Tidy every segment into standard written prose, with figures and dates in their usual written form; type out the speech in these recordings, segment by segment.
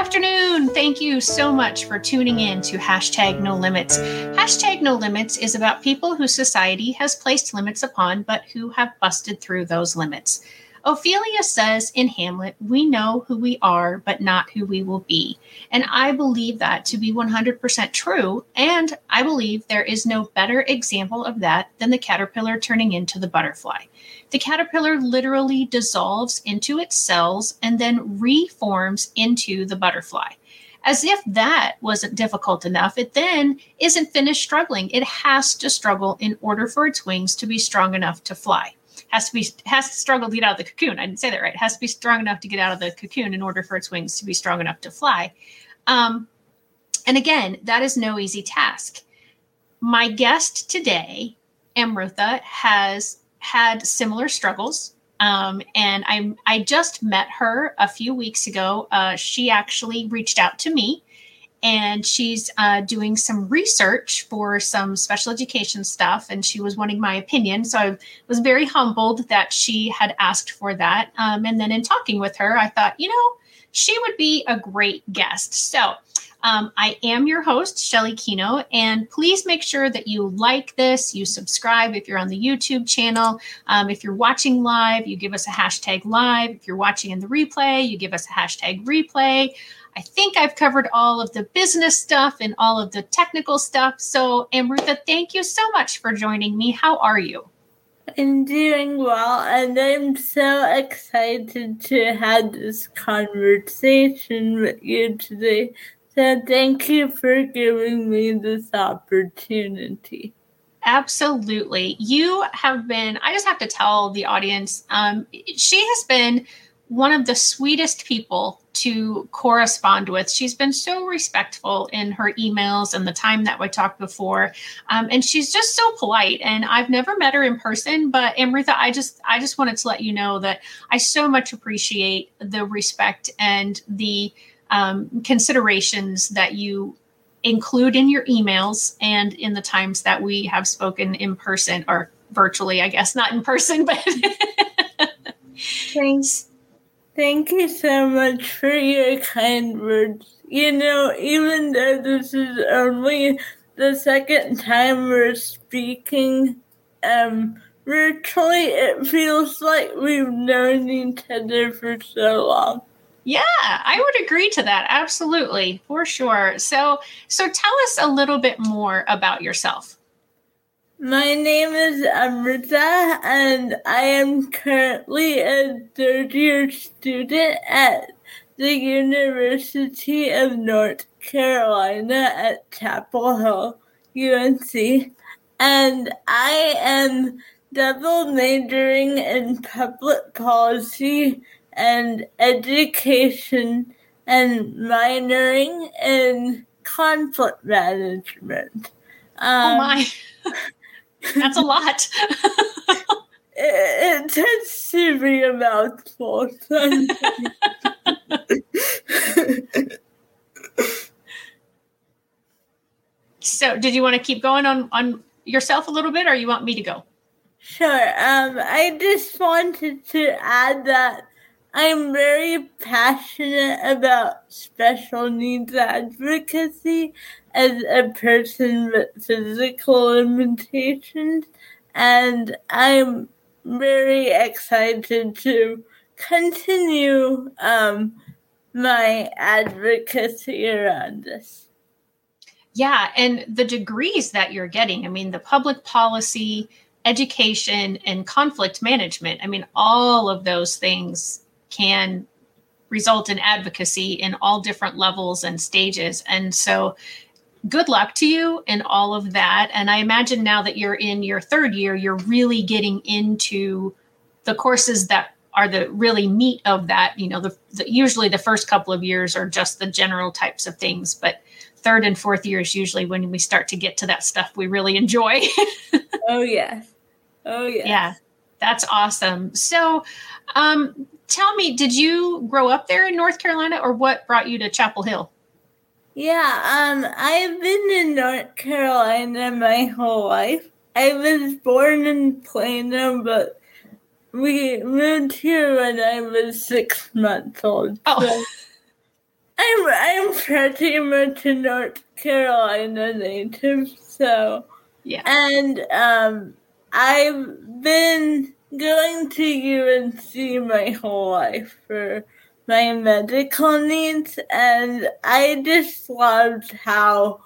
afternoon. Thank you so much for tuning in to Hashtag No Limits. Hashtag No Limits is about people whose society has placed limits upon, but who have busted through those limits. Ophelia says in Hamlet, we know who we are, but not who we will be. And I believe that to be 100% true. And I believe there is no better example of that than the caterpillar turning into the butterfly. The caterpillar literally dissolves into its cells and then reforms into the butterfly. As if that wasn't difficult enough, it then isn't finished struggling. It has to struggle in order for its wings to be strong enough to fly. Has to struggle to get out of the cocoon. I didn't say that right. It has to be strong enough to get out of the cocoon in order for its wings to be strong enough to fly. And again, that is no easy task. My guest today, Amrutha, has had similar struggles. And I just met her a few weeks ago. She actually reached out to me, and she's doing some research for some special education stuff, and she was wanting my opinion. So I was very humbled that she had asked for that. And then in talking with her, I thought, she would be a great guest. So I am your host, Shelly Kino, and please make sure that you like this, you subscribe if you're on the YouTube channel. If you're watching live, you give us a hashtag live. If you're watching in the replay, you give us a hashtag replay. I think I've covered all of the business stuff and all of the technical stuff. So, Amrutha, thank you so much for joining me. How are you? I'm doing well, and I'm so excited to have this conversation with you today. So thank you for giving me this opportunity. Absolutely. You have been, I just have to tell the audience, she has been one of the sweetest people to correspond with. She's been so respectful in her emails and the time that we talked before. And she's just so polite. And I've never met her in person, but Amrutha, I just wanted to let you know that I so much appreciate the respect and the considerations that you include in your emails and in the times that we have spoken in person or virtually, I guess, not in person, but thanks. Thank you so much for your kind words. Even though this is only the second time we're speaking virtually, it feels like we've known each other for so long. Yeah, I would agree to that. Absolutely, for sure. So tell us a little bit more about yourself. My name is Amrutha, and I am currently a third-year student at the University of North Carolina at Chapel Hill, UNC, and I am double majoring in public policy and education and minoring in conflict management. Oh my. That's a lot. It tends to be a mouthful. So, did you want to keep going on yourself a little bit, or you want me to go? Sure. I just wanted to add that I'm very passionate about special needs advocacy as a person with physical limitations, and I'm very excited to continue my advocacy around this. Yeah, and the degrees that you're getting, I mean, the public policy, education, and conflict management, I mean, all of those things can result in advocacy in all different levels and stages. And so good luck to you in all of that. And I imagine now that you're in your third year, you're really getting into the courses that are the really meat of that. Usually the first couple of years are just the general types of things, but third and fourth year is usually when we start to get to that stuff we really enjoy. Oh, yes. Yeah, that's awesome. So tell me, did you grow up there in North Carolina, or what brought you to Chapel Hill? Yeah, I've been in North Carolina my whole life. I was born in Plano, but we moved here when I was 6 months old. Oh. I'm pretty much a North Carolina native, so Yeah. And I've been going to UNC my whole life for my medical needs, and I just loved how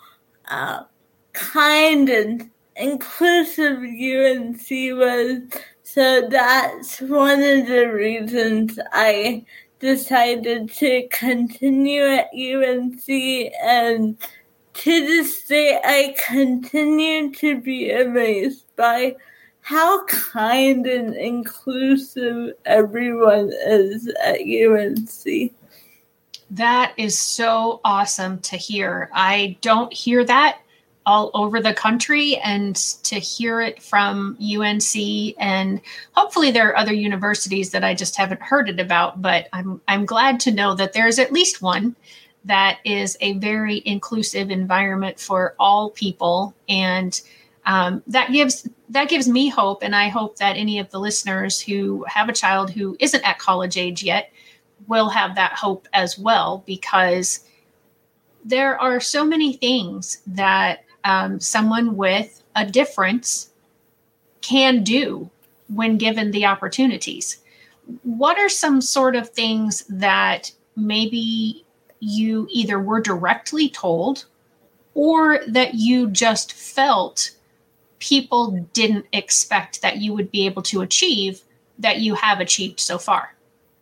kind and inclusive UNC was. So that's one of the reasons I decided to continue at UNC, and to this day, I continue to be amazed by how kind and inclusive everyone is at UNC. That is so awesome to hear. I don't hear that all over the country, and to hear it from UNC, and hopefully there are other universities that I just haven't heard it about, but I'm glad to know that there's at least one that is a very inclusive environment for all people. And that gives me hope. And I hope that any of the listeners who have a child who isn't at college age yet will have that hope as well, because there are so many things that someone with a difference can do when given the opportunities. What are some sort of things that maybe you either were directly told or that you just felt people didn't expect that you would be able to achieve that you have achieved so far?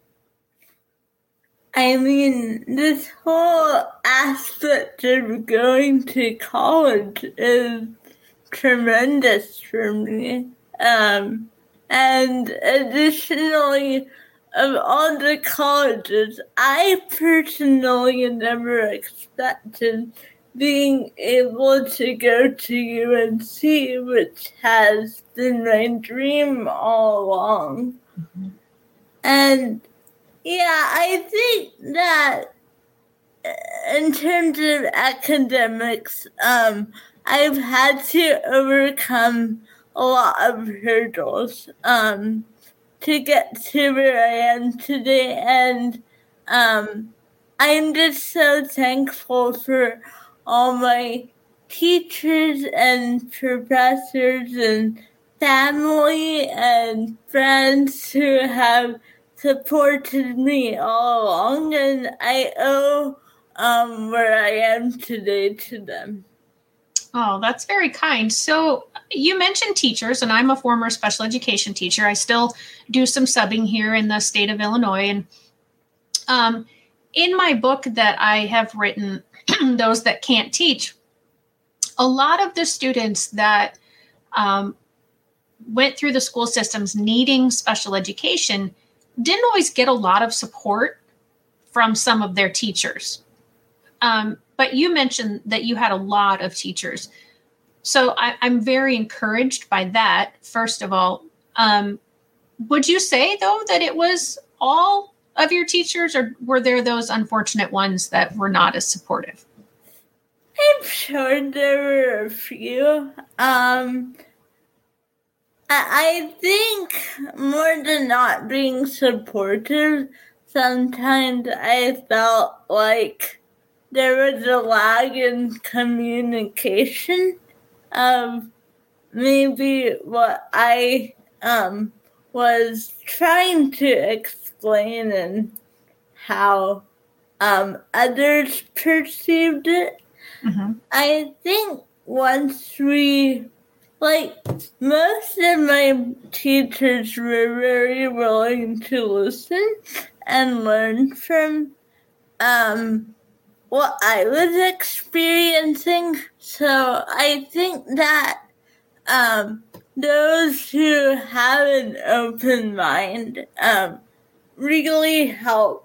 I mean, this whole aspect of going to college is tremendous for me. And additionally, of all the colleges, I personally never expected being able to go to UNC, which has been my dream all along. Mm-hmm. And yeah, I think that in terms of academics, I've had to overcome a lot of hurdles to get to where I am today, and I'm just so thankful for all my teachers and professors and family and friends who have supported me all along, and I owe where I am today to them. Oh, that's very kind. So you mentioned teachers, and I'm a former special education teacher. I still do some subbing here in the state of Illinois. And in my book that I have written, Those That Can't Teach, a lot of the students that went through the school systems needing special education didn't always get a lot of support from some of their teachers. But you mentioned that you had a lot of teachers. So I'm very encouraged by that, first of all. Would you say, though, that it was all of your teachers, or were there those unfortunate ones that were not as supportive? I'm sure there were a few. I think more than not being supportive, sometimes I felt like there was a lag in communication of maybe what I was trying to explain and how others perceived it. Mm-hmm. I think once most of my teachers were very willing to listen and learn from what I was experiencing. So I think that those who have an open mind really help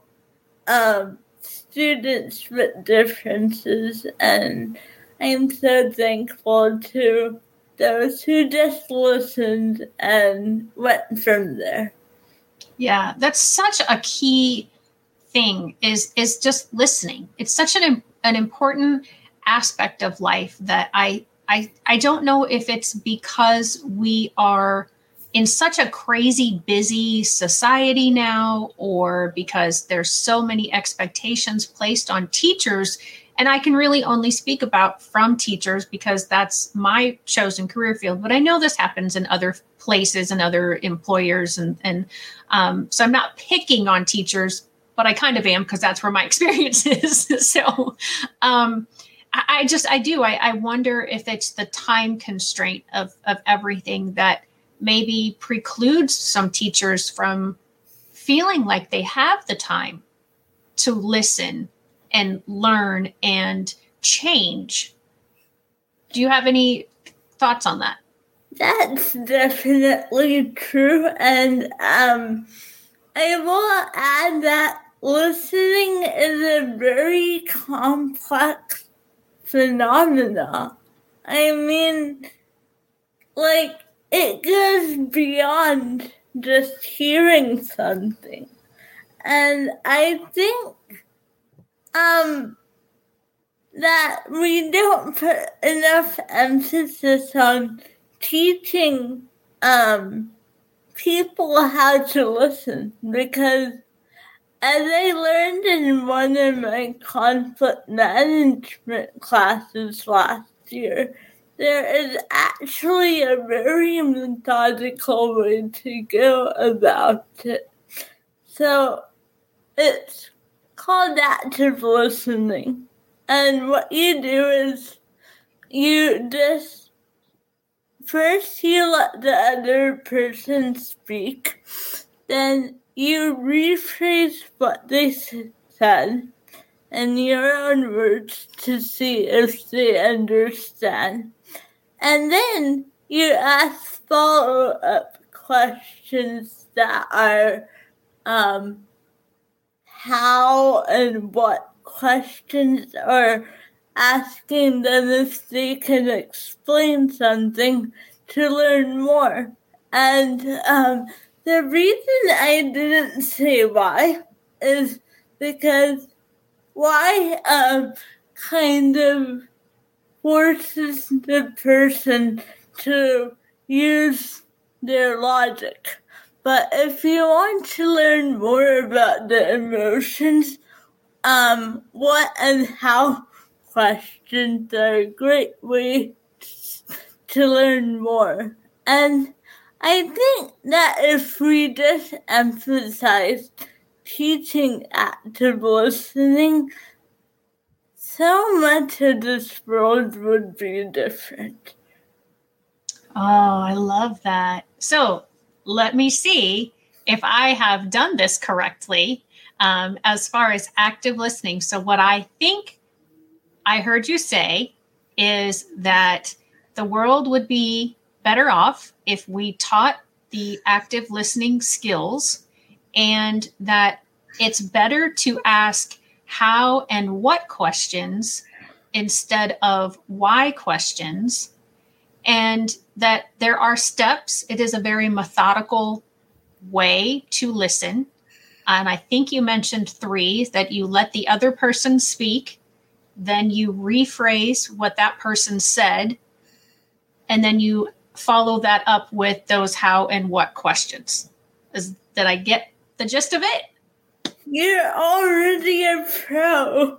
students with differences, and I'm so thankful to those who just listened and went from there. Yeah, that's such a key thing is just listening. It's such an important aspect of life that I don't know if it's because we are in such a crazy, busy society now, or because there's so many expectations placed on teachers. And I can really only speak about from teachers because that's my chosen career field. But I know this happens in other places and other employers. And so I'm not picking on teachers, but I kind of am because that's where my experience is. So I wonder if it's the time constraint of everything that maybe precludes some teachers from feeling like they have the time to listen and learn and change. Do you have any thoughts on that? That's definitely true. And I will add that listening is a very complex phenomena. I mean, like, it goes beyond just hearing something. And I think that we don't put enough emphasis on teaching people how to listen, because as I learned in one of my conflict management classes last year, there is actually a very methodical way to go about it. So it's called active listening. And what you do is you just first you let the other person speak, then you rephrase what they said in your own words to see if they understand. And then you ask follow-up questions that are how and what questions, or asking them if they can explain something to learn more. And the reason I didn't say why is because why kind of forces the person to use their logic. But if you want to learn more about the emotions, what and how questions are a great way to learn more. And I think that if we just emphasize teaching active listening, so much of this world would be different. Oh, I love that. So let me see if I have done this correctly as far as active listening. So what I think I heard you say is that the world would be better off if we taught the active listening skills, and that it's better to ask how and what questions instead of why questions, and that there are steps. It is a very methodical way to listen. And I think you mentioned 3, that you let the other person speak, then you rephrase what that person said, and then you follow that up with those how and what questions. Did I get the gist of it? You're already a pro.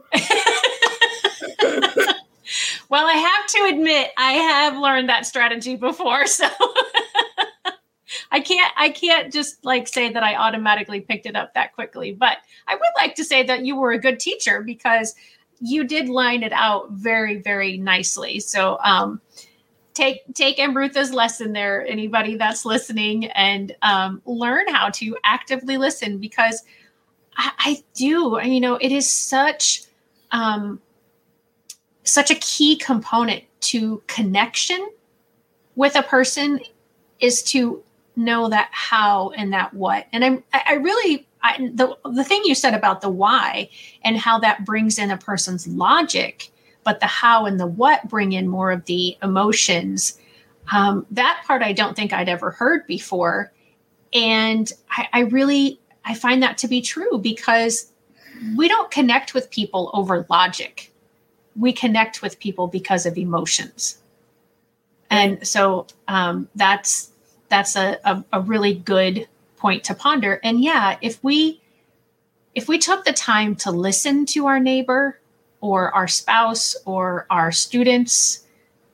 Well, I have to admit, I have learned that strategy before, so I can't just like say that I automatically picked it up that quickly. But I would like to say that you were a good teacher because you did line it out very, very nicely. So take Amrutha's lesson there, anybody that's listening, and learn how to actively listen, because I do, it is such a key component to connection with a person, is to know that how and that what. And the thing you said about the why and how that brings in a person's logic, but the how and the what bring in more of the emotions. That part I don't think I'd ever heard before. And I find that to be true, because we don't connect with people over logic. We connect with people because of emotions. And so that's that's a really good point to ponder. And yeah, if we took the time to listen to our neighbor or our spouse or our students,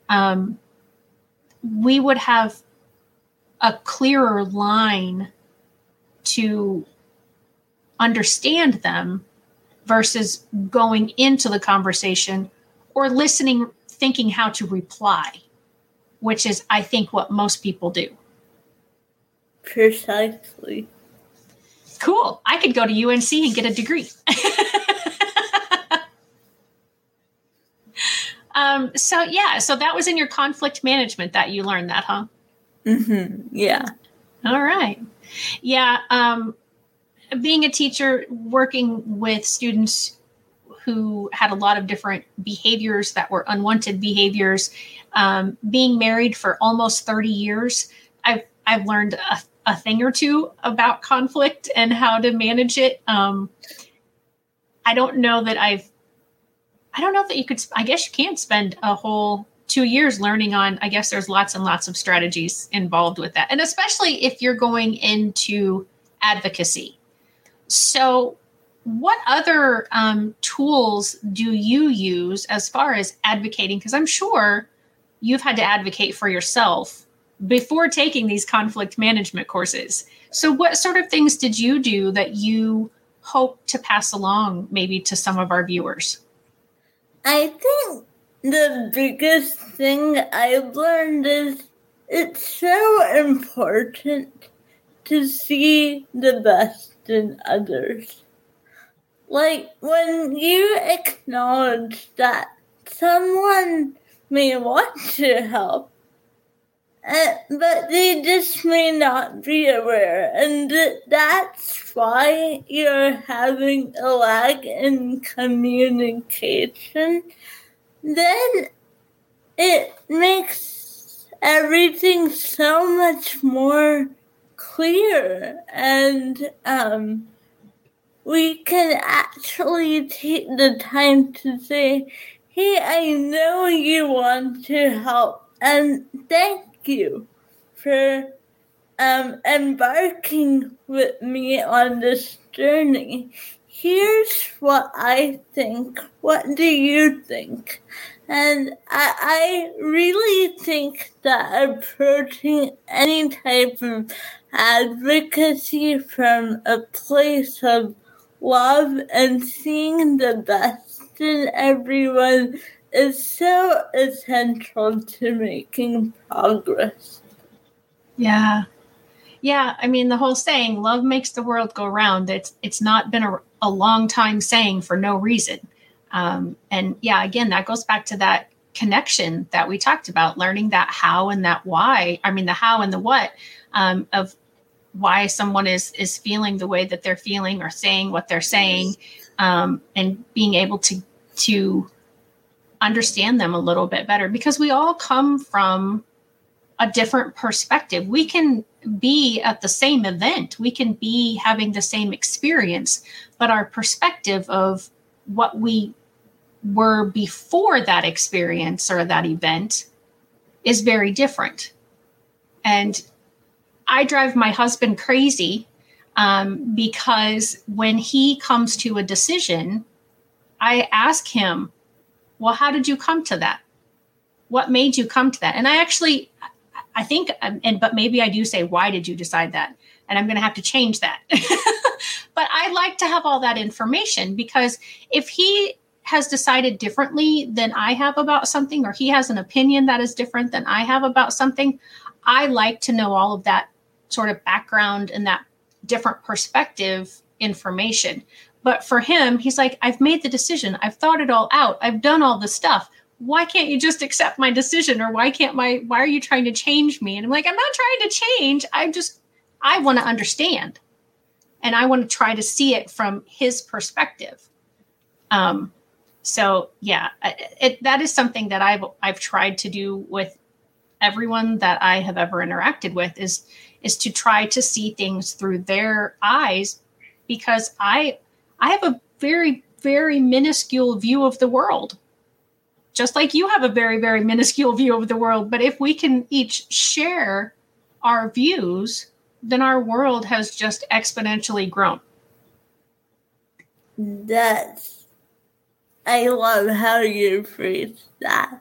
we would have a clearer line to understand them versus going into the conversation or listening, thinking how to reply, which is, I think, what most people do. Precisely. Cool. I could go to UNC and get a degree. So that was in your conflict management that you learned that, huh? Mm-hmm. Yeah. All right. Yeah. Being a teacher, working with students who had a lot of different behaviors that were unwanted behaviors, being married for almost 30 years, I've learned a thing or two about conflict and how to manage it. I don't know that you could, I guess you can spend a whole 2 years learning on, I guess there's lots and lots of strategies involved with that. And especially if you're going into advocacy. So what other tools do you use as far as advocating? Because I'm sure you've had to advocate for yourself before taking these conflict management courses. So what sort of things did you do that you hope to pass along maybe to some of our viewers? I think the biggest thing I've learned is it's so important to see the best in others. Like when you acknowledge that someone may want to help, but they just may not be aware, and that's why you're having a lag in communication, then it makes everything so much more clear, and we can actually take the time to say, hey, I know you want to help, and thank you for embarking with me on this journey. Here's what I think. What do you think? And I really think that approaching any type of advocacy from a place of love and seeing the best in everyone is so essential to making progress. Yeah. Yeah. I mean, the whole saying, love makes the world go round. It's not been a long time saying for no reason. And yeah, again, that goes back to that connection that we talked about, learning that how and that why, I mean, the how and the what, of why someone is feeling the way that they're feeling or saying what they're saying, and being able to understand them a little bit better, because we all come from a different perspective. We can be at the same event. We can be having the same experience, but our perspective of what we were before that experience or that event is very different. And I drive my husband crazy because when he comes to a decision, I ask him, well, how did you come to that? What made you come to that? And I think, but maybe I do say, why did you decide that? And I'm going to have to change that. But I like to have all that information, because if he has decided differently than I have about something, or he has an opinion that is different than I have about something, I like to know all of that sort of background and that different perspective information. But for him, he's like, I've made the decision. I've thought it all out. I've done all the stuff. Why can't you just accept my decision? Or why are you trying to change me? And I'm like, I'm not trying to change. I want to understand. And I want to try to see it from his perspective. So yeah, that is something that I've tried to do with everyone that I have ever interacted with, is to try to see things through their eyes, because I have a very, very minuscule view of the world, just like you have a very, very minuscule view of the world. But if we can each share our views, then our world has just exponentially grown. I love how you phrase that.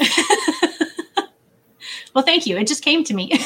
Well, thank you. It just came to me.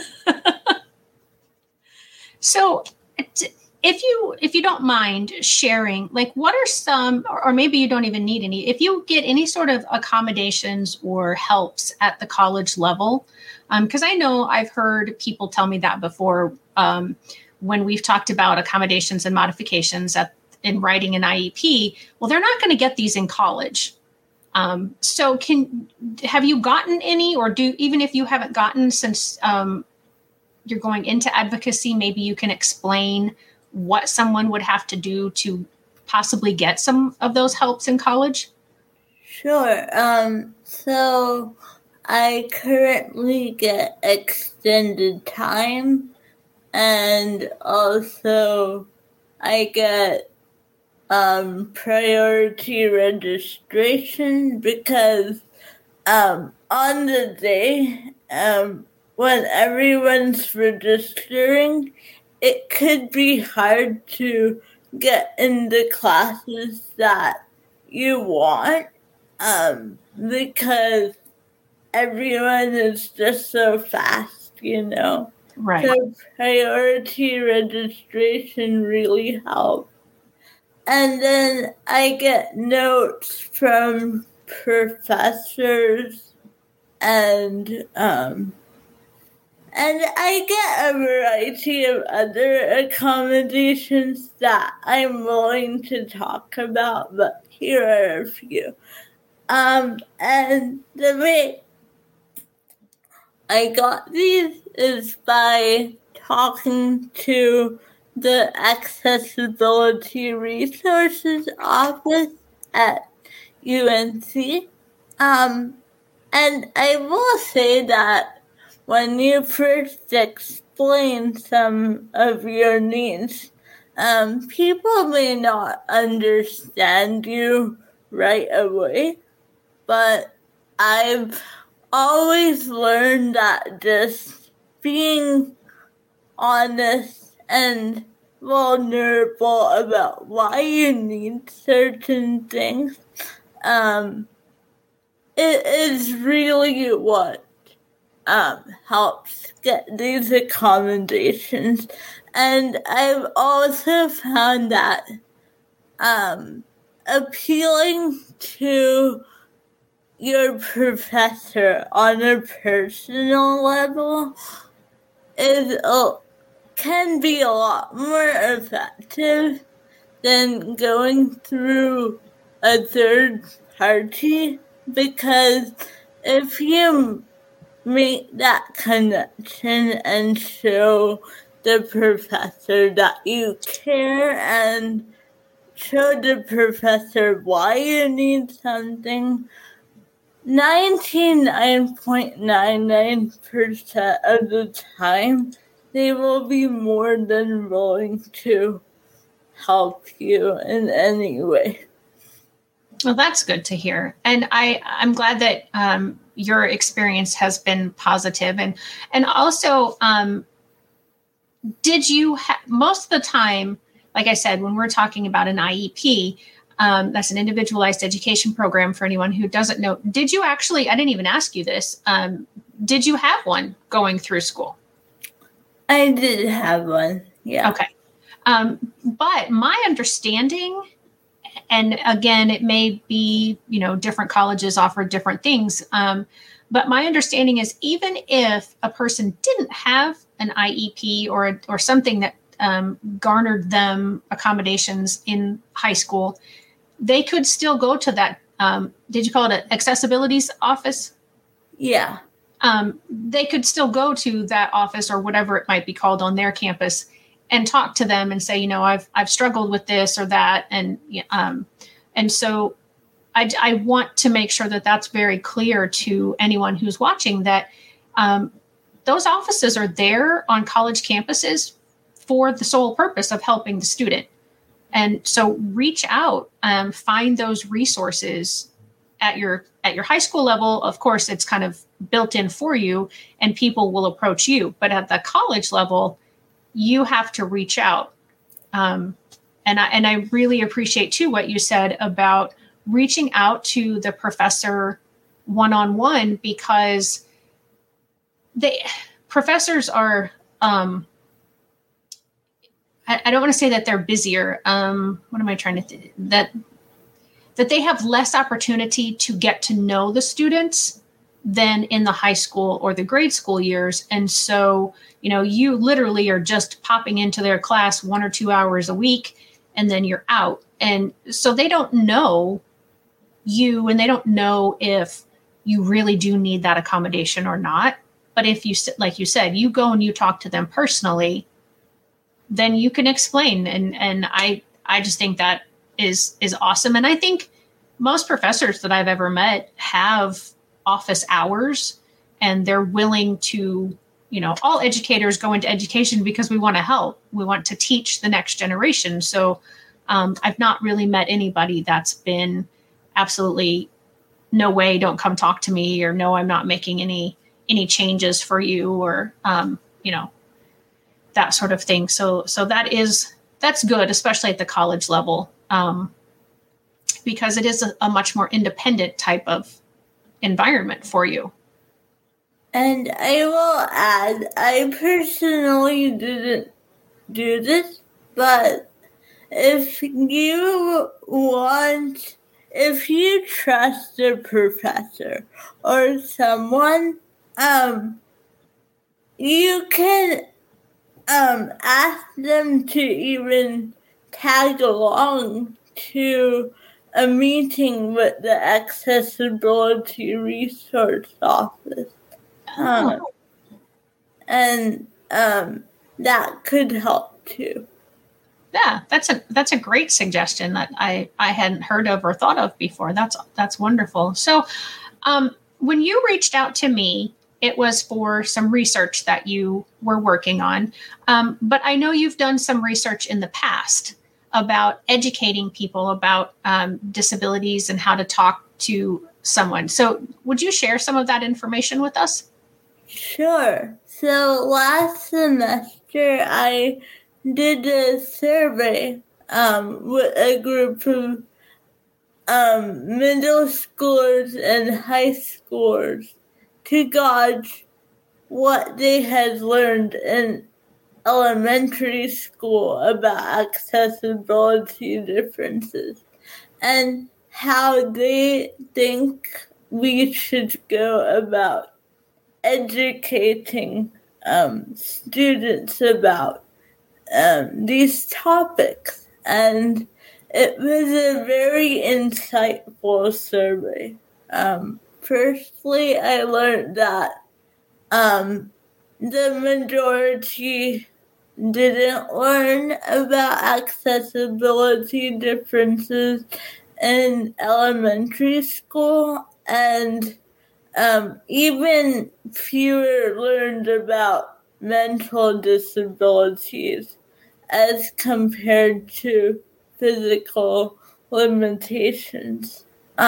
So if you don't mind sharing, like, what are some, or maybe you don't even need any, if you get any sort of accommodations or helps at the college level, because I know I've heard people tell me that before, when we've talked about accommodations and modifications in writing an IEP, well, they're not going to get these in college. So have you gotten any, or even if you haven't gotten, since you're going into advocacy, maybe you can explain what someone would have to do to possibly get some of those helps in college? Sure. So I currently get extended time, and also I get priority registration because on the day when everyone's registering, it could be hard to get into classes that you want because everyone is just so fast, Right. So priority registration really helps. And then I get notes from professors and I get a variety of other accommodations that I'm willing to talk about, but here are a few. And the way I got these is by talking to the Accessibility Resources Office at UNC. And I will say that when you first explain some of your needs, people may not understand you right away, but I've always learned that just being honest and vulnerable about why you need certain things, it is really what helps get these accommodations. And I've also found that appealing to your professor on a personal level can be a lot more effective than going through a third party, because if you make that connection and show the professor that you care and show the professor why you need something, 99.99% of the time, they will be more than willing to help you in any way. Well, that's good to hear. And I'm glad that your experience has been positive. And also, did you most of the time, like I said, when we're talking about an IEP, that's an individualized education program for anyone who doesn't know, did you actually, I didn't even ask you this, did you have one going through school? I did have one, yeah. Okay. But my understanding, and again, it may be, different colleges offer different things. But my understanding is even if a person didn't have an IEP or something that garnered them accommodations in high school, they could still go to that. Did you call it an accessibilities office? Yeah. They could still go to that office or whatever it might be called on their campus and talk to them and say, I've struggled with this or that. And so I want to make sure that that's very clear to anyone who's watching, that those offices are there on college campuses for the sole purpose of helping the student. And so reach out, find those resources at your high school level, of course, it's kind of built in for you and people will approach you. But at the college level, you have to reach out. And I really appreciate too what you said about reaching out to the professor one-on-one, because professors are, I don't want to say that they're busier. What am I trying to say? That they have less opportunity to get to know the students than in the high school or the grade school years. And so, you literally are just popping into their class 1 or 2 hours a week, and then you're out. And so they don't know you, and they don't know if you really do need that accommodation or not. But if you, like you said, you go and you talk to them personally, then you can explain. And I just think that is awesome. And I think most professors that I've ever met have office hours, and they're willing to, all educators go into education because we want to help. We want to teach the next generation. So I've not really met anybody that's been absolutely no way, don't come talk to me, or no, I'm not making any changes for you, or, that sort of thing. So that's good, especially at the college level, because it is a much more independent type of environment for you. And I will add, I personally didn't do this, but if you trust a professor or someone, you can ask them to even tag along to a meeting with the Accessibility Resource Office. And that could help too. Yeah, that's a great suggestion that I hadn't heard of or thought of before. That's wonderful. So when you reached out to me, it was for some research that you were working on. But I know you've done some research in the past about educating people about disabilities and how to talk to someone. So would you share some of that information with us? Sure. So last semester, I did a survey with a group of middle schoolers and high schoolers to gauge what they had learned in elementary school about accessibility differences and how they think we should go about educating students about these topics. And it was a very insightful survey. Firstly, I learned that the majority didn't learn about accessibility differences in elementary school, and even fewer learned about mental disabilities as compared to physical limitations.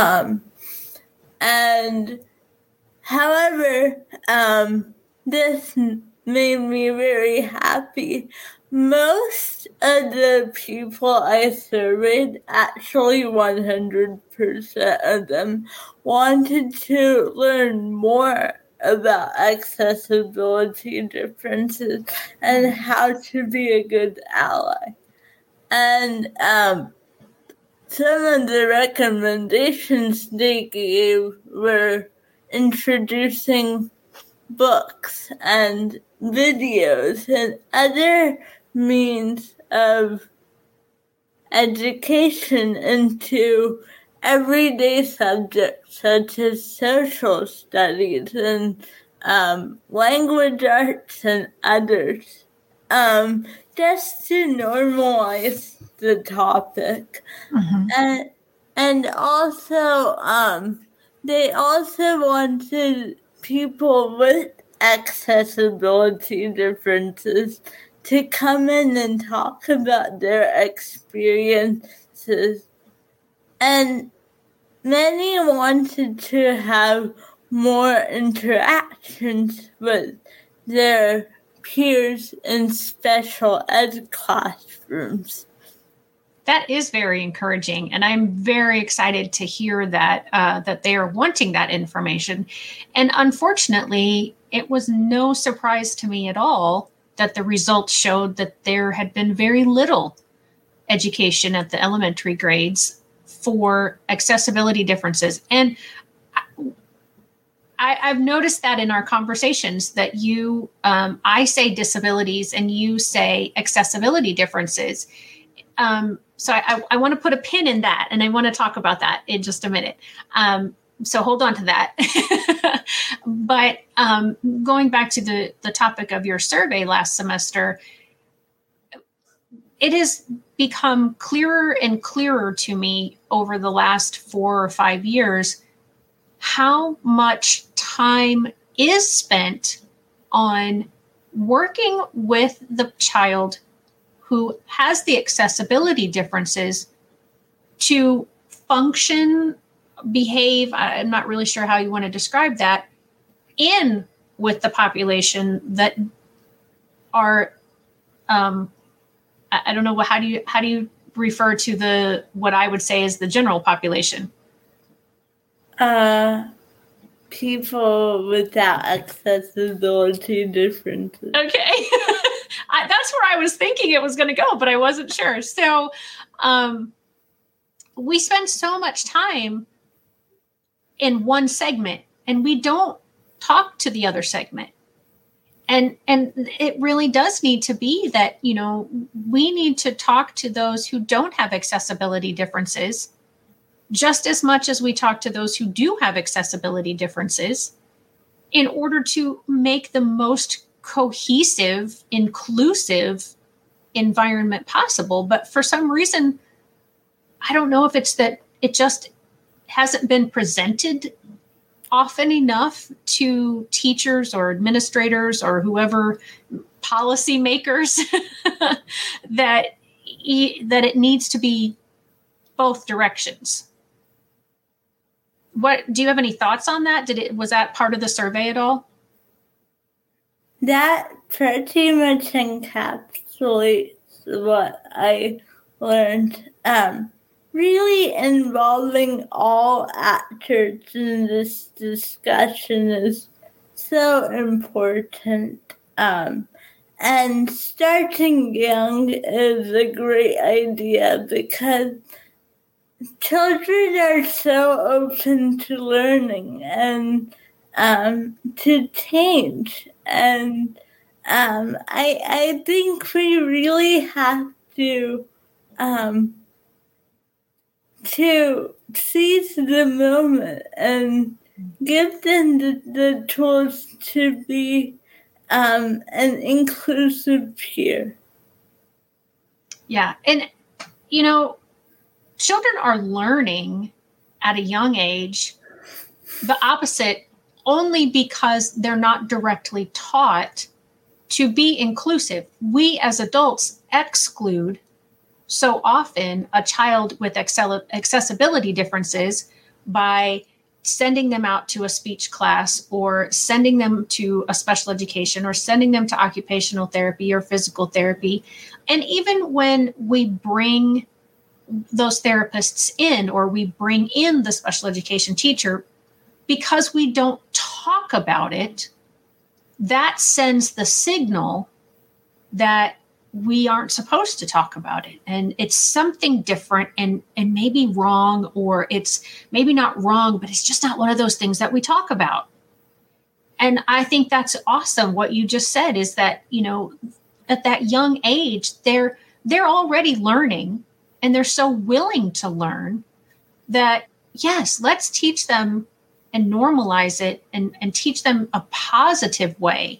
And however, this made me very happy. Most of the people I surveyed, actually 100% of them, wanted to learn more about accessibility differences and how to be a good ally. And some of the recommendations they gave were introducing books and videos and other means of education into everyday subjects such as social studies and language arts and others, just to normalize the topic. Mm-hmm. And also, they also wanted people with accessibility differences to come in and talk about their experiences. And many wanted to have more interactions with their peers in special ed classrooms. That is very encouraging, and I'm very excited to hear that that they are wanting that information. And unfortunately, it was no surprise to me at all that the results showed that there had been very little education at the elementary grades for accessibility differences. And I've noticed that in our conversations that you, I say disabilities and you say accessibility differences. So I want to put a pin in that, and I want to talk about that in just a minute. So hold on to that. But going back to the topic of your survey last semester, it has become clearer and clearer to me over the last 4 or 5 years how much time is spent on working with the child who has the accessibility differences to function, behave, I'm not really sure how you want to describe that, in with the population that are, I don't know, how do you refer to what I would say is the general population? People without accessibility differences. Okay. That's where I was thinking it was going to go, but I wasn't sure. So we spend so much time in one segment and we don't talk to the other segment. And it really does need to be that, we need to talk to those who don't have accessibility differences just as much as we talk to those who do have accessibility differences in order to make the most cohesive, inclusive environment possible. But for some reason, I don't know if it's that it just hasn't been presented often enough to teachers or administrators or whoever, policymakers, that it needs to be both directions. What do you have any thoughts on that? Was that part of the survey at all? That pretty much encapsulates what I learned. Really involving all actors in this discussion is so important. And starting young is a great idea because children are so open to learning and to change. And I think we really have to seize the moment and give them the tools to be an inclusive peer. Yeah. And, children are learning at a young age the opposite only because they're not directly taught to be inclusive. We as adults exclude so often a child with accessibility differences by sending them out to a speech class or sending them to a special education or sending them to occupational therapy or physical therapy. And even when we bring those therapists in or we bring in the special education teacher, because we don't talk about it, that sends the signal that we aren't supposed to talk about it. And it's something different and maybe wrong, or it's maybe not wrong, but it's just not one of those things that we talk about. And I think that's awesome. What you just said is that, at that young age, they're already learning and they're so willing to learn that, yes, let's teach them and normalize it and teach them a positive way.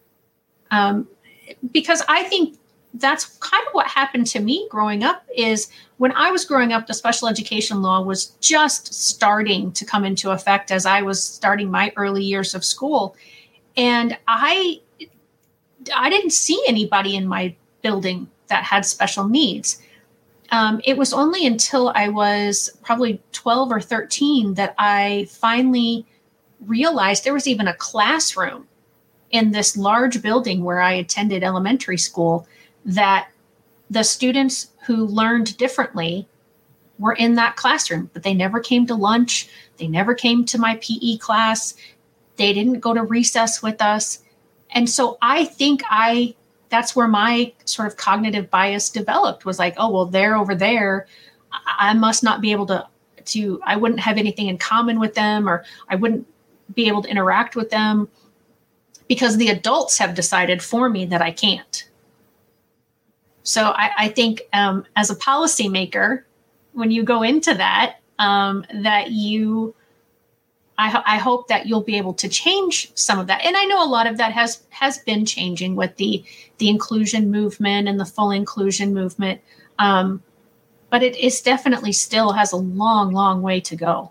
Because I think that's kind of what happened to me growing up. Is when I was growing up, the special education law was just starting to come into effect as I was starting my early years of school. And I didn't see anybody in my building that had special needs. it was only until I was probably 12 or 13 that I finally realized there was even a classroom in this large building where I attended elementary school, that the students who learned differently were in that classroom, but they never came to lunch. They never came to my PE class. They didn't go to recess with us. And so I think that's where my sort of cognitive bias developed, was like, oh, well, they're over there. I must not be able to, I wouldn't have anything in common with them, or I wouldn't be able to interact with them because the adults have decided for me that I can't. So I think as a policymaker, when you go into that, that you, I hope that you'll be able to change some of that. And I know a lot of that has been changing with the inclusion movement and the full inclusion movement. But it is definitely still has a long, long way to go.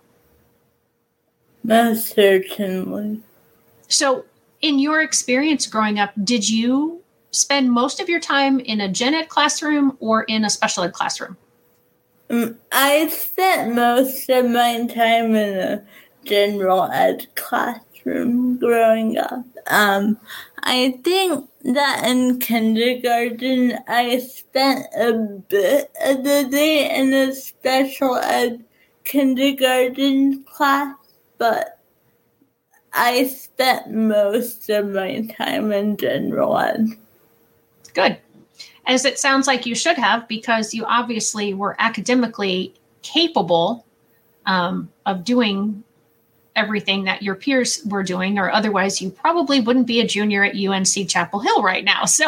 Most certainly. So in your experience growing up, did you spend most of your time in a gen ed classroom or in a special ed classroom? I spent most of my time in a general ed classroom growing up. I think that in kindergarten, I spent a bit of the day in a special ed kindergarten class, but I spent most of my time in general ed. Good. As it sounds like you should have, because you obviously were academically capable of doing everything that your peers were doing, or otherwise you probably wouldn't be a junior at UNC Chapel Hill right now. So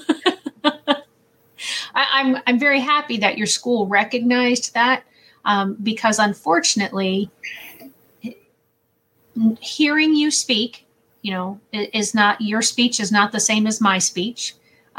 I'm very happy that your school recognized that, because unfortunately, hearing you speak, is not, your speech is not the same as my speech.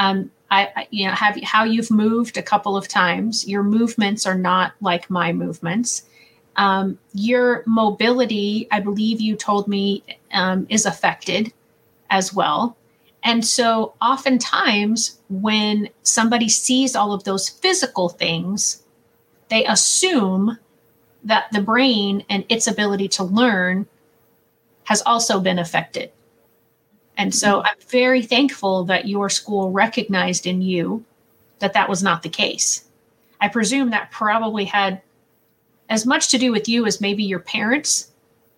How you've moved a couple of times. Your movements are not like my movements. Your mobility, I believe you told me, is affected as well. And so oftentimes when somebody sees all of those physical things, they assume that the brain and its ability to learn has also been affected. And so I'm very thankful that your school recognized in you that was not the case. I presume that probably had as much to do with you as maybe your parents.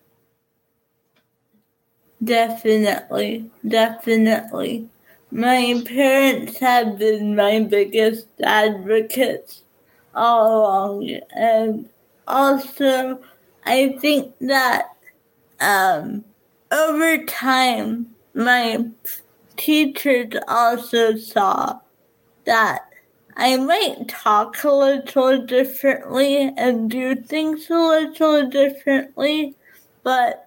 Definitely. My parents have been my biggest advocates all along. And also, I think that over time, my teachers also saw that I might talk a little differently and do things a little differently, but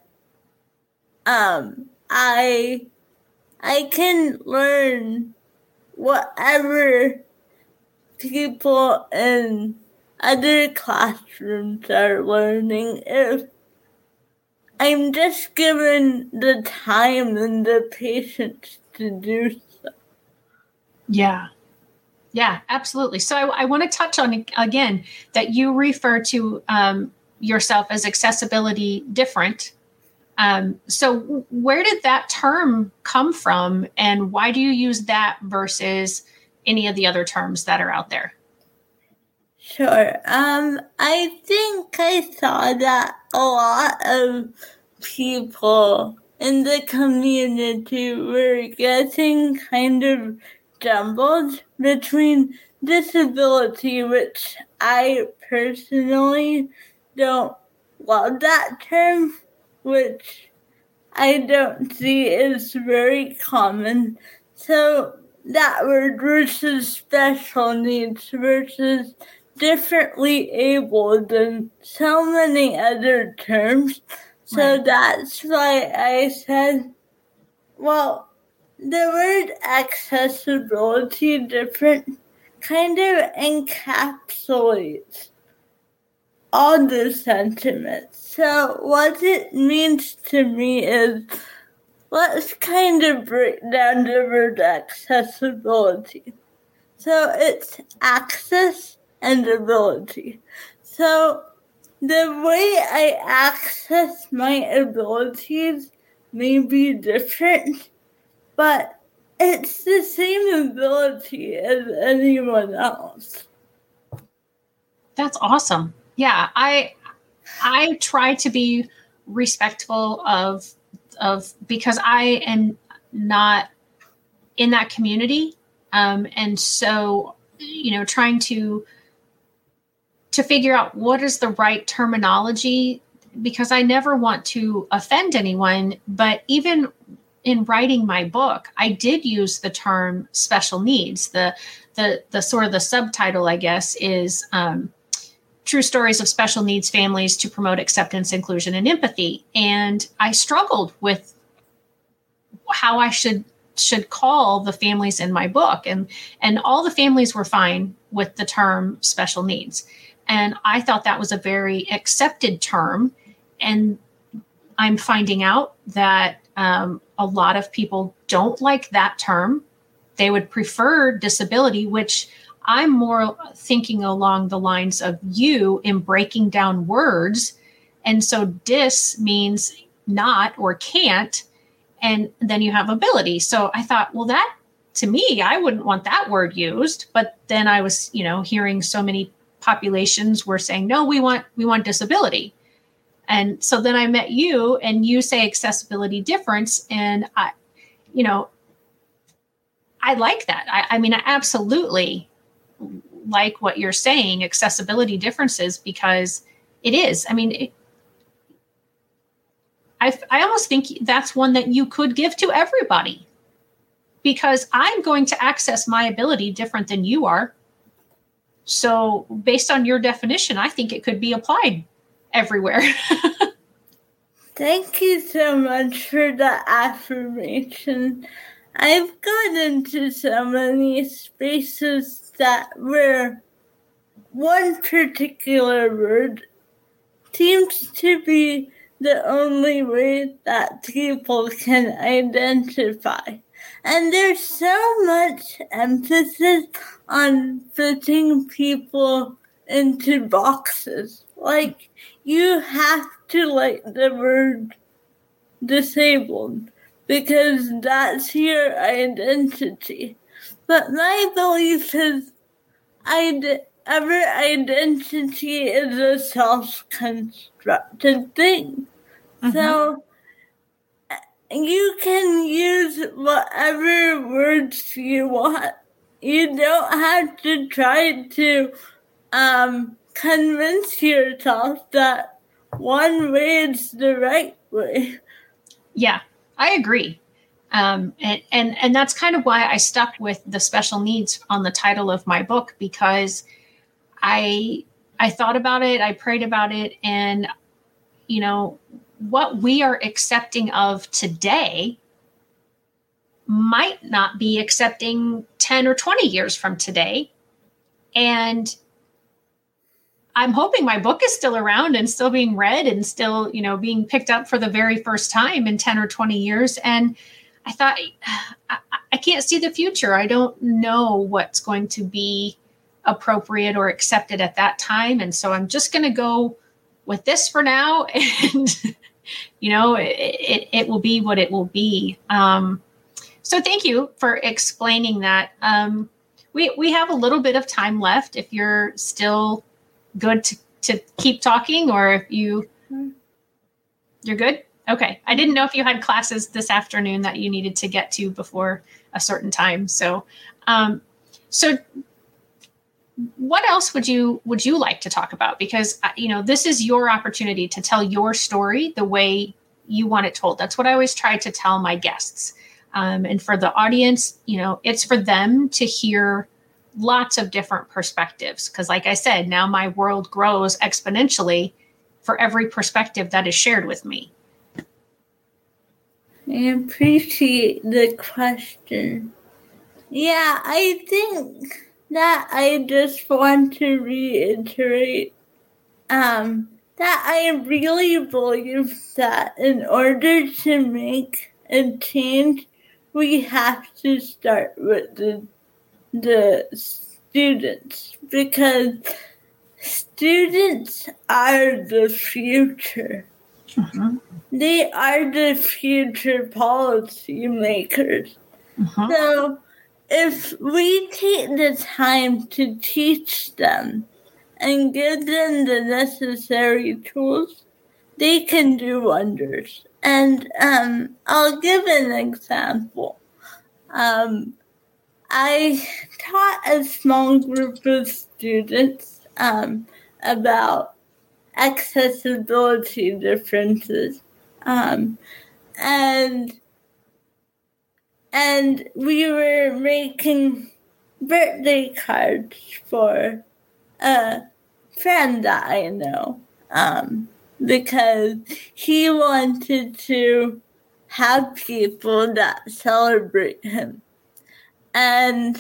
I can learn whatever people in other classrooms are learning if I'm just given the time and the patience to do so. Yeah, absolutely. So I want to touch on, again, that you refer to yourself as accessibility different. So where did that term come from, and why do you use that versus any of the other terms that are out there? Sure. I think I saw that a lot of people in the community were getting kind of jumbled between disability, which I personally don't love that term, which I don't see is very common. So that word versus special needs versus differently abled and so many other terms. So that's why I said, well, the word accessibility different kind of encapsulates all the sentiments. So what it means to me is, let's kind of break down the word accessibility. So it's access and ability. So the way I access my abilities may be different, but it's the same ability as anyone else. That's awesome. Yeah, I try to be respectful of because I am not in that community, and so trying to figure out what is the right terminology, because I never want to offend anyone. But even in writing my book, I did use the term special needs. The sort of the subtitle, I guess, is True Stories of Special Needs Families to Promote Acceptance, Inclusion, and Empathy. And I struggled with how I should call the families in my book. And all the families were fine with the term special needs. And I thought that was a very accepted term. And I'm finding out that a lot of people don't like that term. They would prefer disability, which I'm more thinking along the lines of you in breaking down words. And so dis means not or can't, and then you have ability. So I thought, well, that to me, I wouldn't want that word used. But then I was, hearing so many populations were saying, no, we want disability. And so then I met you, and you say accessibility difference. And I like that. I mean, I absolutely like what you're saying, accessibility differences, because it is. I mean, I almost think that's one that you could give to everybody, because I'm going to access my ability different than you are. So based on your definition, I think it could be applied everywhere. Thank you so much for the affirmation. I've gone into so many spaces that where one particular word seems to be the only way that people can identify. And there's so much emphasis on putting people into boxes. Like, you have to like the word disabled because that's your identity. But my belief is every identity is a self-constructed thing. Mm-hmm. So you can use whatever words you want. You don't have to try to convince yourself that one way is the right way. Yeah, I agree. And that's kind of why I stuck with the special needs on the title of my book, because I thought about it, I prayed about it, and what we are accepting of today might not be accepting 10 or 20 years from today. And I'm hoping my book is still around and still being read and still, being picked up for the very first time in 10 or 20 years. And I thought, I can't see the future. I don't know what's going to be appropriate or accepted at that time. And so I'm just going to go with this for now. And, it will be what it will be. So thank you for explaining that. We have a little bit of time left if you're still good to keep talking, or if you're good. Okay. I didn't know if you had classes this afternoon that you needed to get to before a certain time. So what else would you like to talk about? Because, this is your opportunity to tell your story the way you want it told. That's what I always try to tell my guests. And for the audience, it's for them to hear lots of different perspectives. Because like I said, now my world grows exponentially for every perspective that is shared with me. I appreciate the question. Yeah, I think that I just want to reiterate that I really believe that in order to make a change, we have to start with the students, because students are the future. Mm-hmm. They are the future policy makers. Mm-hmm. So if we take the time to teach them and give them the necessary tools, they can do wonders. And I'll give an example. I taught a small group of students about accessibility differences. And we were making birthday cards for a friend that I know, because he wanted to have people that celebrate him. And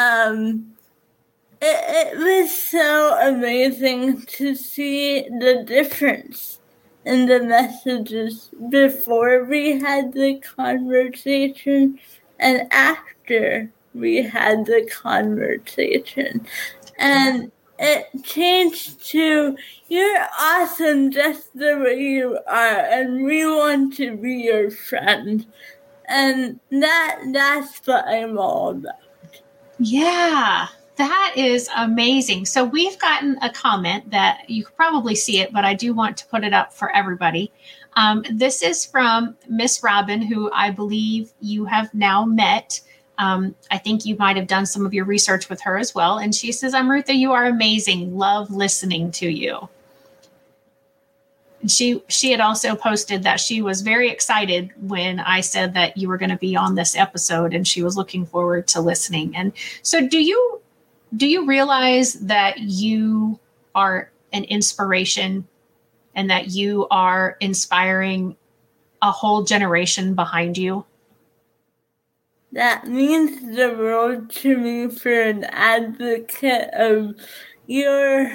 it was so amazing to see the difference in the messages before we had the conversation and after we had the conversation. And it changed to, you're awesome just the way you are, and we want to be your friend. And that's what I'm all about. Yeah, that is amazing. So we've gotten a comment that you could probably see it, but I do want to put it up for everybody. This is from Miss Robin, who I believe you have now met. I think you might have done some of your research with her as well. And she says, Amrutha, you are amazing. Love listening to you. And she had also posted that she was very excited when I said that you were going to be on this episode, and she was looking forward to listening. And so do you realize that you are an inspiration and that you are inspiring a whole generation behind you? That means the world to me for an advocate of your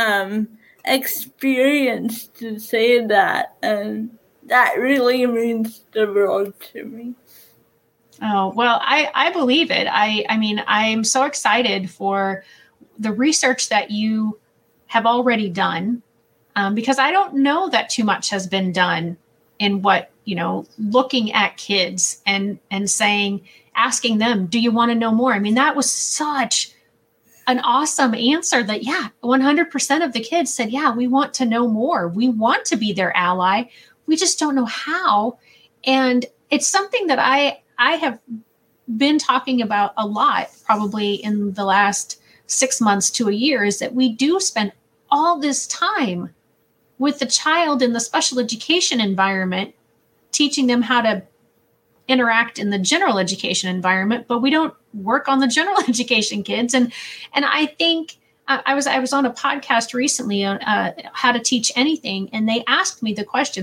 experience to say that, and that really means the world to me. Oh, well, I believe it. I mean, I'm so excited for the research that you have already done, because I don't know that too much has been done in what, looking at kids and asking them, do you want to know more? I mean, that was such an awesome answer that, 100% of the kids said, yeah, we want to know more. We want to be their ally. We just don't know how. And it's something that I have been talking about a lot, probably in the last 6 months to a year, is that we do spend all this time with the child in the special education environment, teaching them how to interact in the general education environment, but we don't work on the general education kids. And I think I was on a podcast recently on how to teach anything. And they asked me the question,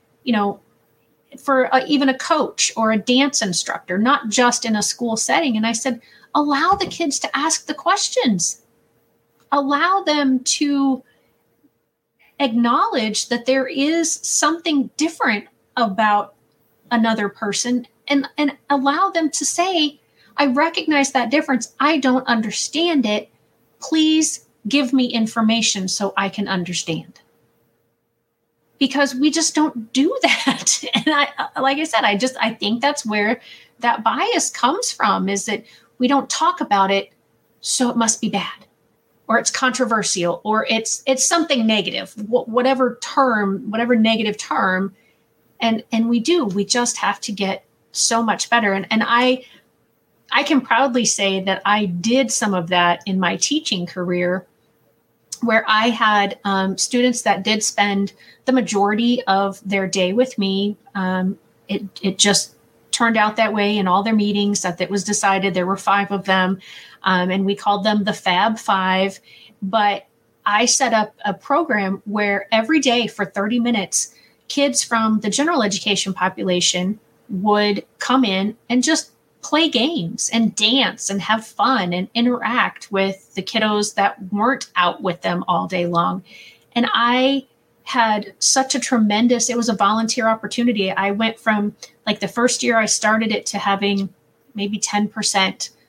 for even a coach or a dance instructor, not just in a school setting. And I said, allow the kids to ask the questions. Allow them to acknowledge that there is something different about another person, and allow them to say, I recognize that difference. I don't understand it. Please give me information so I can understand. Because we just don't do that. And I think that's where that bias comes from, is that we don't talk about it, so it must be bad, or it's controversial, or it's something negative, whatever negative term. And we just have to get so much better. And I can proudly say that I did some of that in my teaching career, where I had students that did spend the majority of their day with me. It just turned out that way in all their meetings, that it was decided. There were 5 of them, and we called them the Fab Five. But I set up a program where every day for 30 minutes, kids from the general education population would come in and just play games and dance and have fun and interact with the kiddos that weren't out with them all day long. And I had such a tremendous, it was a volunteer opportunity. I went from the first year I started it to having maybe 10%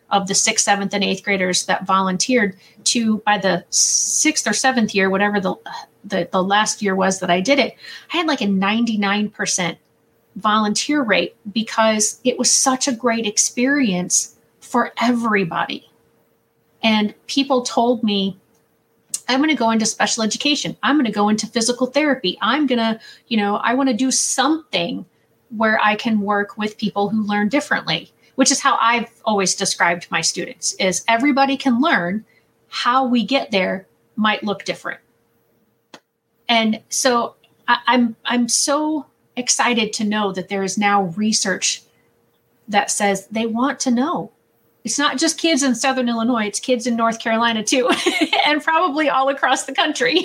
of the 6th, 7th, and 8th graders that volunteered to, by the 6th or 7th year, whatever the last year was that I did it, I had like a 99% volunteer rate because it was such a great experience for everybody. And people told me, I'm going to go into special education. I'm going to go into physical therapy. I'm going to, I want to do something where I can work with people who learn differently, which is how I've always described my students, is everybody can learn. How we get there might look different. And so I'm so excited to know that there is now research that says they want to know. It's not just kids in Southern Illinois, it's kids in North Carolina too, and probably all across the country.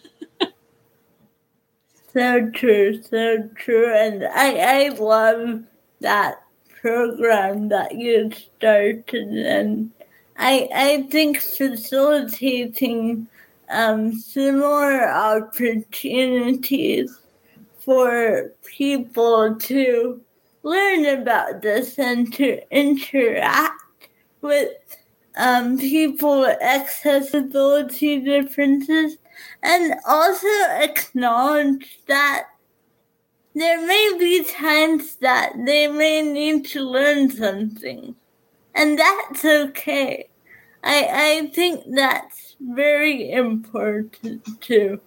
So true, so true. And I love that program that you started. And I think facilitating similar opportunities for people to learn about this and to interact with people with accessibility differences, and also acknowledge that there may be times that they may need to learn something, and that's okay. I think that's very important to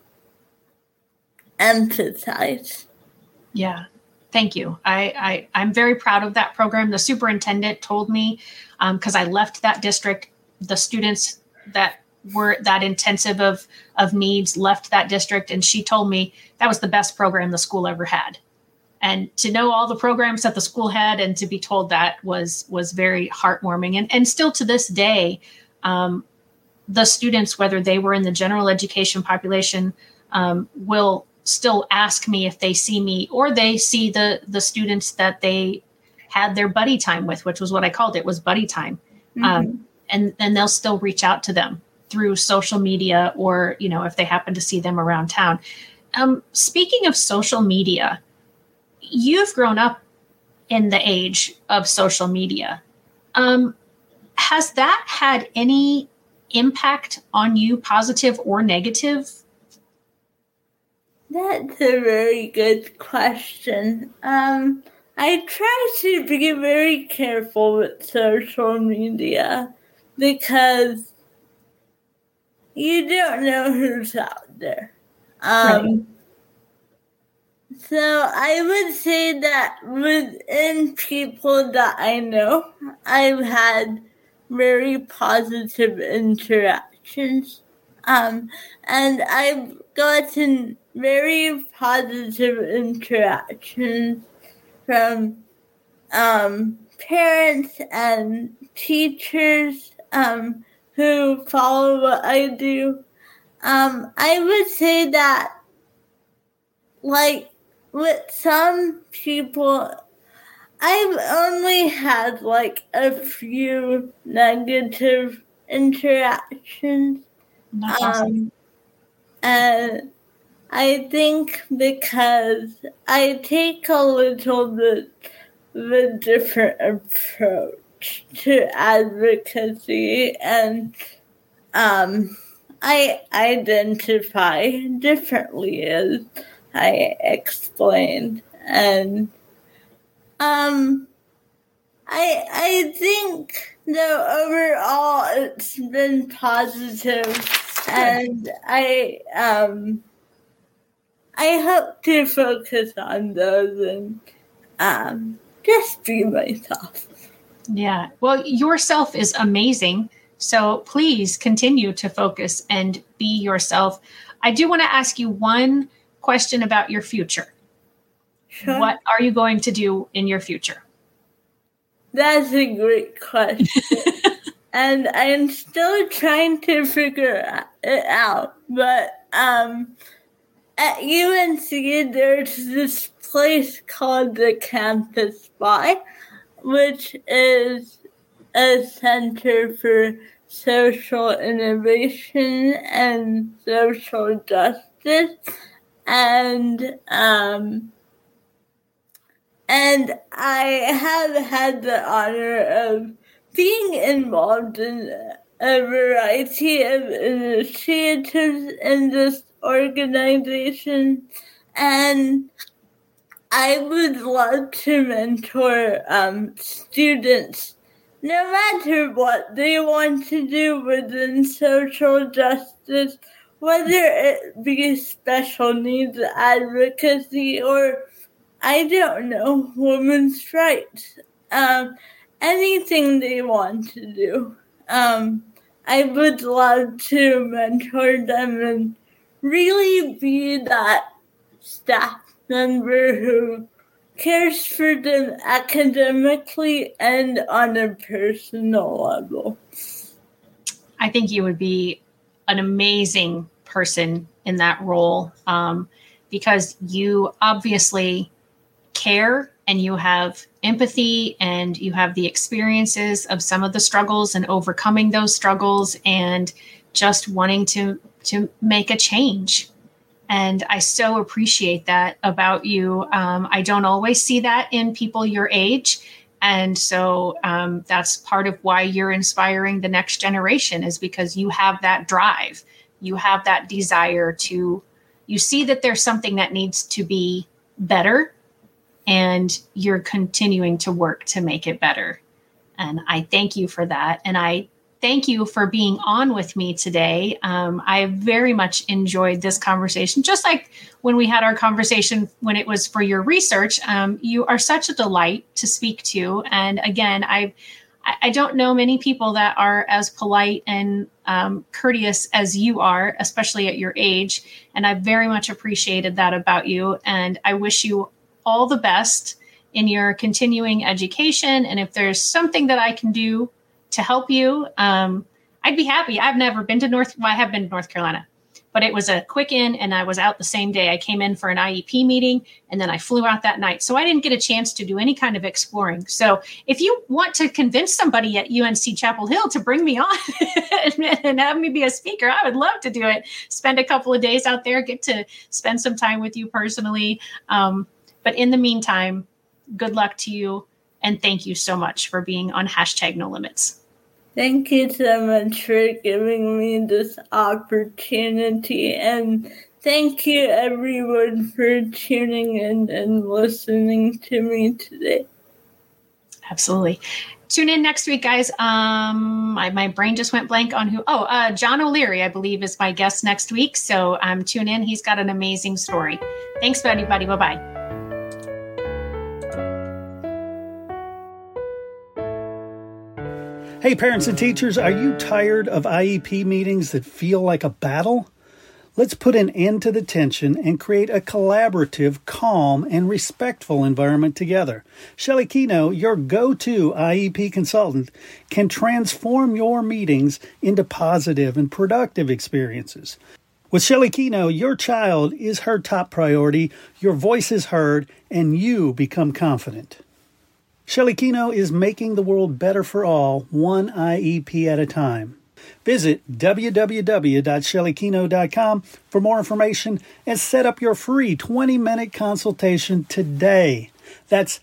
emphasize. Yeah. Thank you. I'm very proud of that program. The superintendent told me, because I left that district, the students that were that intensive of needs left that district. And she told me that was the best program the school ever had. And to know all the programs that the school had and to be told that was very heartwarming. And still to this day, the students, whether they were in the general education population, will still ask me if they see me or they see the students that they had their buddy time with, which was what I called it, was buddy time. Mm-hmm. And they'll still reach out to them through social media or, if they happen to see them around town. Speaking of social media, you've grown up in the age of social media. Has that had any impact on you, positive or negative? That's a very good question. I try to be very careful with social media because you don't know who's out there. Right. So I would say that within people that I know, I've had very positive interactions. And I've gotten very positive interactions from parents and teachers who follow what I do. I would say that, like, with some people, I've only had, like, a few negative interactions. Awesome. And I think because I take a little bit of a different approach to advocacy, and I identify differently, as I explained. And I think that overall it's been positive. And I hope to focus on those and just be myself. Yeah. Well, yourself is amazing. So please continue to focus and be yourself. I do want to ask you one question about your future. Sure. What are you going to do in your future? That's a great question. And I'm still trying to figure it out. But at UNC, there's this place called the Campus Y, which is a center for social innovation and social justice. And I have had the honor of being involved in a variety of initiatives in this organization, and I would love to mentor students, no matter what they want to do within social justice, whether it be special needs advocacy or, I don't know, women's rights, anything they want to do. I would love to mentor them and really be that staff member who cares for them academically and on a personal level. I think you would be an amazing person in that role, because you obviously care and you have empathy and you have the experiences of some of the struggles and overcoming those struggles and just wanting to make a change. And I so appreciate that about you. I don't always see that in people your age. And so that's part of why you're inspiring the next generation, is because you have that drive. You have that desire you see that there's something that needs to be better, and you're continuing to work to make it better. And I thank you for that. And I thank you for being on with me today. I very much enjoyed this conversation, just like when we had our conversation when it was for your research. You are such a delight to speak to. And again, I don't know many people that are as polite and courteous as you are, especially at your age. And I very much appreciated that about you. And I wish you all the best in your continuing education. And if there's something that I can do to help you, I'd be happy. I've never been to I have been to North Carolina, but it was a quick in and I was out the same day. I came in for an IEP meeting and then I flew out that night. So I didn't get a chance to do any kind of exploring. So if you want to convince somebody at UNC Chapel Hill to bring me on and have me be a speaker, I would love to do it. Spend a couple of days out there, get to spend some time with you personally. But in the meantime, good luck to you. And thank you so much for being on #NoLimits. Thank you so much for giving me this opportunity. And thank you, everyone, for tuning in and listening to me today. Absolutely. Tune in next week, guys. My brain just went blank on who. John O'Leary, I believe, is my guest next week. So tune in. He's got an amazing story. Thanks, everybody. Bye-bye. Hey, parents and teachers, are you tired of IEP meetings that feel like a battle? Let's put an end to the tension and create a collaborative, calm, and respectful environment together. Shelley Keno, your go-to IEP consultant, can transform your meetings into positive and productive experiences. With Shelley Keno, your child is her top priority, your voice is heard, and you become confident. Shelley Keno is making the world better for all, one IEP at a time. Visit www.shelleykeno.com for more information and set up your free 20-minute consultation today. That's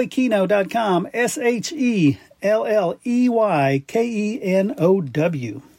shelleykeno.com, SHELLEYKENOW.